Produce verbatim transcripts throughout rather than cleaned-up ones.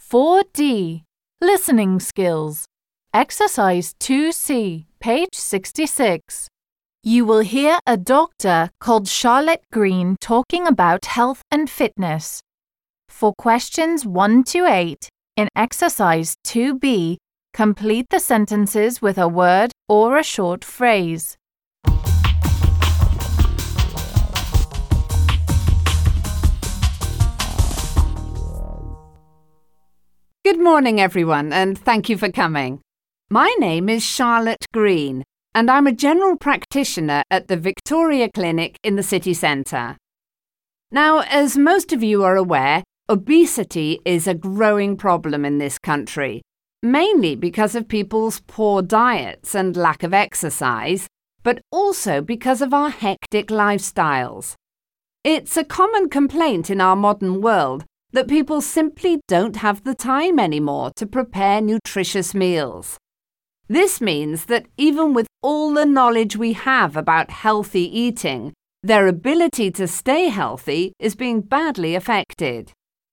four D. Listening Skills. Exercise two C, page sixty-six. You will hear a doctor called Charlotte Green talking about health and fitness. For questions one to eight, in exercise two B, complete the sentences with a word or a short phrase. Good morning, everyone, and thank you for coming. My name is Charlotte Green, and I'm a general practitioner at the Victoria Clinic in the city centre. Now, as most of you are aware, obesity is a growing problem in this country, mainly because of people's poor diets and lack of exercise, but also because of our hectic lifestyles. It's a common complaint in our modern world that people simply don't have the time anymore to prepare nutritious meals. This means that even with all the knowledge we have about healthy eating, their ability to stay healthy is being badly affected.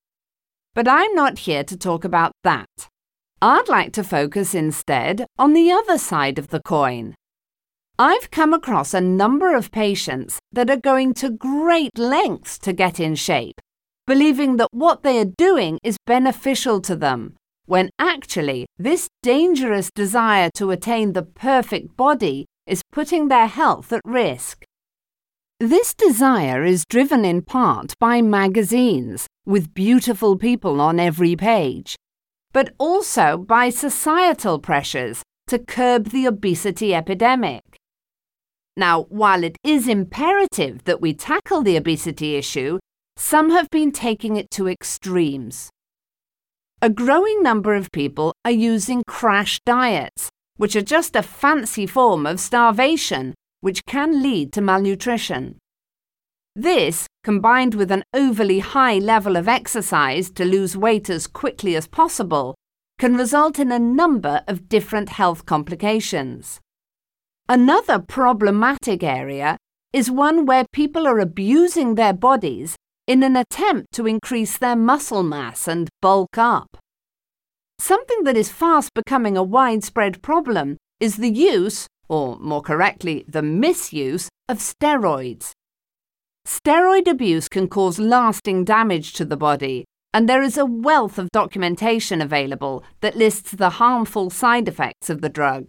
But I'm not here to talk about that. I'd like to focus instead on the other side of the coin. I've come across a number of patients that are going to great lengths to get in shape, believing that what they are doing is beneficial to them, when actually this dangerous desire to attain the perfect body is putting their health at risk. This desire is driven in part by magazines with beautiful people on every page, but also by societal pressures to curb the obesity epidemic. Now, while it is imperative that we tackle the obesity issue, some have been taking it to extremes. A growing number of people are using crash diets, which are just a fancy form of starvation, which can lead to malnutrition. This, combined with an overly high level of exercise to lose weight as quickly as possible, can result in a number of different health complications. Another problematic area is one where people are abusing their bodies in an attempt to increase their muscle mass and bulk up. Something that is fast becoming a widespread problem is the use, or more correctly, the misuse, of steroids. Steroid abuse can cause lasting damage to the body, and there is a wealth of documentation available that lists the harmful side effects of the drug.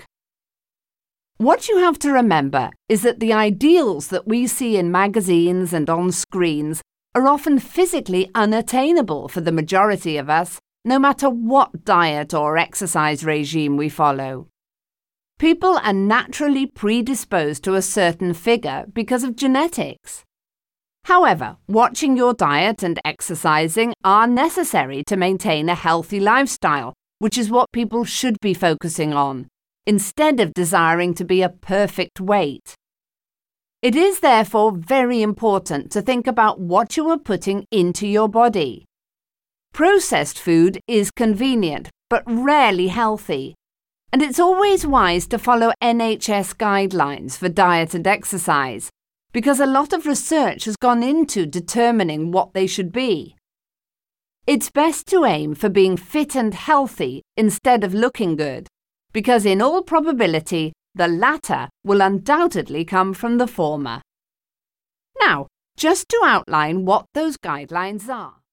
What you have to remember is that the ideals that we see in magazines and on screens are often physically unattainable for the majority of us, no matter what diet or exercise regime we follow. People are naturally predisposed to a certain figure because of genetics. However, watching your diet and exercising are necessary to maintain a healthy lifestyle, which is what people should be focusing on, instead of desiring to be a perfect weight. It is therefore very important to think about what you are putting into your body. Processed food is convenient, but rarely healthy, and it's always wise to follow N H S guidelines for diet and exercise, because a lot of research has gone into determining what they should be. It's best to aim for being fit and healthy instead of looking good, because in all probability, the latter will undoubtedly come from the former. Now, just to outline what those guidelines are.